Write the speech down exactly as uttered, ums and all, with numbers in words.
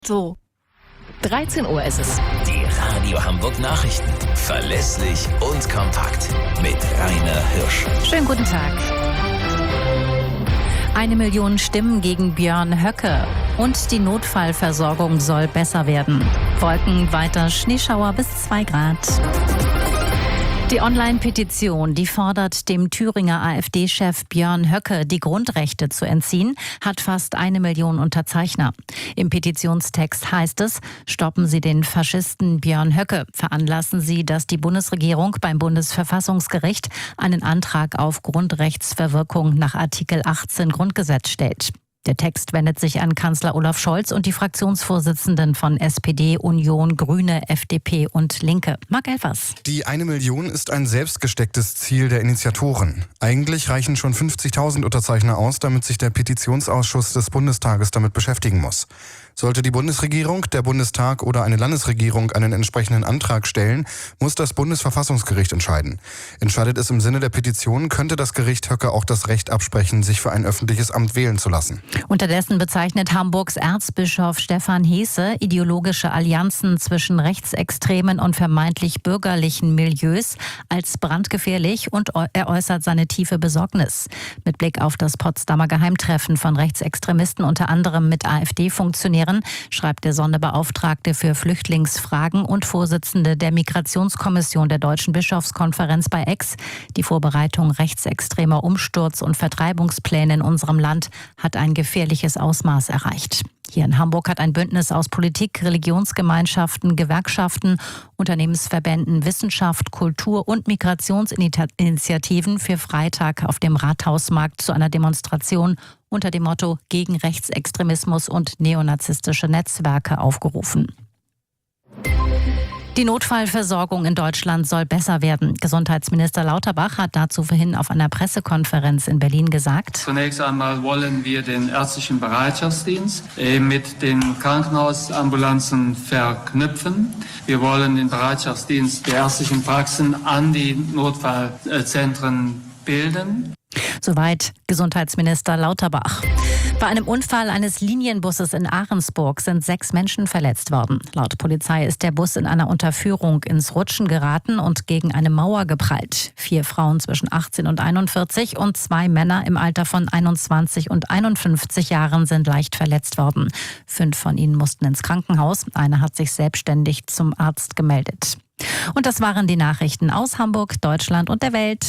So. dreizehn Uhr ist es. Die Radio Hamburg Nachrichten. Verlässlich und kompakt. Mit Rainer Hirsch. Schönen guten Tag. Eine Million Stimmen gegen Björn Höcke. Und die Notfallversorgung soll besser werden. Wolken, weiter Schneeschauer bis zwei Grad. Die Online-Petition, die fordert, dem Thüringer AfD-Chef Björn Höcke die Grundrechte zu entziehen, hat fast eine Million Unterzeichner. Im Petitionstext heißt es: Stoppen Sie den Faschisten Björn Höcke. Veranlassen Sie, dass die Bundesregierung beim Bundesverfassungsgericht einen Antrag auf Grundrechtsverwirkung nach Artikel achtzehn Grundgesetz stellt. Der Text wendet sich an Kanzler Olaf Scholz und die Fraktionsvorsitzenden von S P D, Union, Grüne, F D P und Linke. Marc Elfers. Die eine Million ist ein selbstgestecktes Ziel der Initiatoren. Eigentlich reichen schon fünfzigtausend Unterzeichner aus, damit sich der Petitionsausschuss des Bundestages damit beschäftigen muss. Sollte die Bundesregierung, der Bundestag oder eine Landesregierung einen entsprechenden Antrag stellen, muss das Bundesverfassungsgericht entscheiden. Entscheidet es im Sinne der Petition, könnte das Gericht Höcke auch das Recht absprechen, sich für ein öffentliches Amt wählen zu lassen. Unterdessen bezeichnet Hamburgs Erzbischof Stefan Heese ideologische Allianzen zwischen rechtsextremen und vermeintlich bürgerlichen Milieus als brandgefährlich und er äußert seine tiefe Besorgnis. Mit Blick auf das Potsdamer Geheimtreffen von Rechtsextremisten, unter anderem mit AfD-Funktionären, schreibt der Sonderbeauftragte für Flüchtlingsfragen und Vorsitzende der Migrationskommission der Deutschen Bischofskonferenz bei X: Die Vorbereitung rechtsextremer Umsturz- und Vertreibungspläne in unserem Land hat ein gefährliches Ausmaß erreicht. Hier in Hamburg hat ein Bündnis aus Politik, Religionsgemeinschaften, Gewerkschaften, Unternehmensverbänden, Wissenschaft, Kultur und Migrationsinitiativen für Freitag auf dem Rathausmarkt zu einer Demonstration unter dem Motto gegen Rechtsextremismus und neonazistische Netzwerke aufgerufen. Die Notfallversorgung in Deutschland soll besser werden. Gesundheitsminister Lauterbach hat dazu vorhin auf einer Pressekonferenz in Berlin gesagt: Zunächst einmal wollen wir den ärztlichen Bereitschaftsdienst mit den Krankenhausambulanzen verknüpfen. Wir wollen den Bereitschaftsdienst der ärztlichen Praxen an die Notfallzentren bilden. Soweit Gesundheitsminister Lauterbach. Bei einem Unfall eines Linienbusses in Ahrensburg sind sechs Menschen verletzt worden. Laut Polizei ist der Bus in einer Unterführung ins Rutschen geraten und gegen eine Mauer geprallt. Vier Frauen zwischen achtzehn und einundvierzig und zwei Männer im Alter von einundzwanzig und einundfünfzig Jahren sind leicht verletzt worden. Fünf von ihnen mussten ins Krankenhaus. Einer hat sich selbstständig zum Arzt gemeldet. Und das waren die Nachrichten aus Hamburg, Deutschland und der Welt.